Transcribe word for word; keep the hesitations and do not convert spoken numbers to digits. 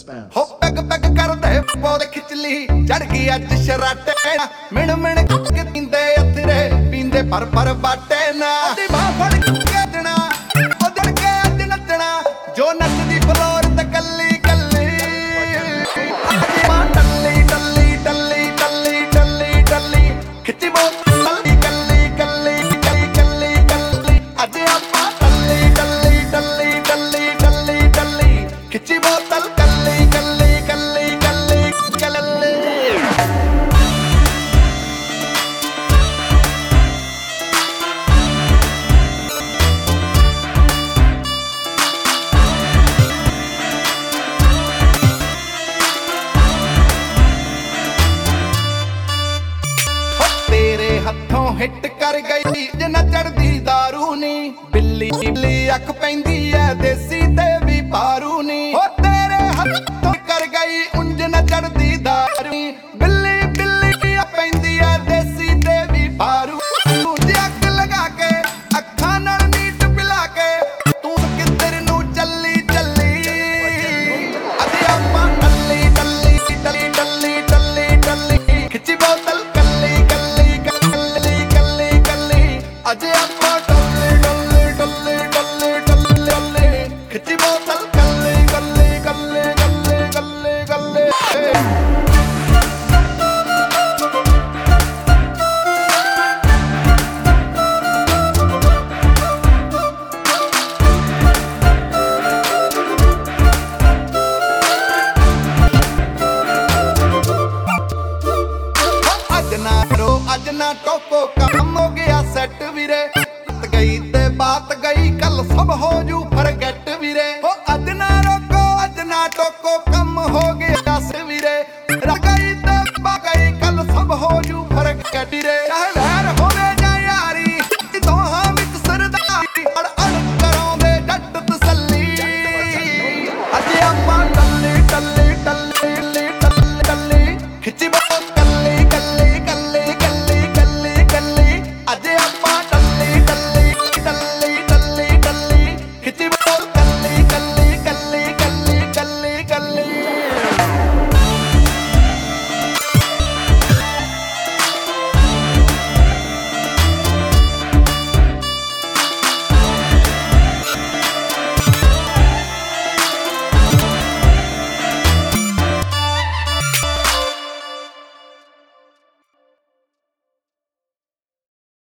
spam. ਹੋ peg peg ਕਰਦੇ ਪੌਦ ਖਿੱਚ ਲਈ ਚੜ ਗਈ ਅੱਜ ਸ਼ਰਾਟੇ ਮਿਣ ਮਿਣ ਕੇ ਪੀਂਦੇ ਅਥਰੇ ਪੀਂਦੇ ਪਰ ਪਰ ਬਾਟੇ ਨਾ ਦੀ ਬਾਹ ਫੜ ਕੇ ਦੇਣਾ ਉਹ ਦਿਲ ਕੇ ਅੱਜ ਨੱਚਣਾ ਜੋ ਨੱਚਦੀ ਫਲੋਰ ਤੇ ਕੱਲੀ ਕੱਲੀ ਅੱਜ ਮਾਂ ਟੱਲੀ ਟੱਲੀ ਟੱਲੀ ਟੱਲੀ ਟੱਲੀ ਟੱਲੀ ਖਿੱਚੀ ਬੋਤਲ ਕੱਲੀ ਕੱਲੀ ਕੱਲੀ ਕੱਲੀ ਕੱਲੀ ਅੱਜ ਆਪਾਂ ਟੱਲੀ ਟੱਲੀ ਟੱਲੀ ਟੱਲੀ ਟੱਲੀ ਟੱਲੀ ਖਿੱਚੀ ਬੋਤਲ ਕੱਲੀ ਕੱਲੀ ਕੱਲੀ ਕੱਲੀ ਕੱਲੀ ਤੇਰੇ ਹੱਥੋਂ ਹਿੱਟ ਕਰ ਗਈ ਜਿੰਨਾ ਚੜਦੀ ਦਾਰੂ ਨੀ ਬਿੱਲੀ ਬਿੱਲੀ ਅੱਖ ਪੈਂਦੀ ਐ ਦੇਸੀ ਤੇ ਵੀ ਪਾਰੂ ਨੀ ਹੋ ਤੇਰੇ ਹੱਥੋਂ ਕਰ ਗਈ ਉਂਝ ਨਾ ਚੜਦੀ ਦਾਰੂ ਨੀ ਬਿੱਲੀ ਬਿੱਲੀ ਅੱਖ ਪੈਂਦੀ ਐ ਦੇਸੀ ਤੇ ਵੀ ਪਾਰੂ ਜੇ ਅੱਗ ਲਗਾ ਕੇ ਅੱਖਾਂ ਨਾਲ ਨੀਟ ਪਿਲਾ ਕੇ ਤੂੰ ਕਿੱਧਰ ਨੂੰ ਚੱਲੀ ਚੱਲੀ ਅੱਜ ਆਪਾਂ ਟੱਲੀ ਟੱਲੀ ਟੱਲੀ ਟੱਲੀ ਟੱਲੀ ਟੱਲੀ ਖਿੱਚੀ ਬੋਤਲ ਅੱਜ ਆਪਾਂ ਟੱਲੇ ਟੱਲੇ ਟੱਲੇ ਟੱਲੇ ਟੱਲੇ ਟੱਲੇ ਖਿੱਚੀ ਬੋਤਲ ਕੱਲੇ ਕੱਲੇ ਕੱਲੇ ਕੱਲੇ ਕੱਲੇ ਕੱਲੇ ਅੱਜ ਨਾ ਰੋ ਅੱਜ ਨਾ ਟੋਕੋ ਕੰਮ ਹੋ ਗਿਆ ਸੈੱਟ ਵੀਰੇ ਗਈ ਤੇ ਬਾਤ ਗਈ ਕੱਲ ਸਭ ਹੋ ਜੂ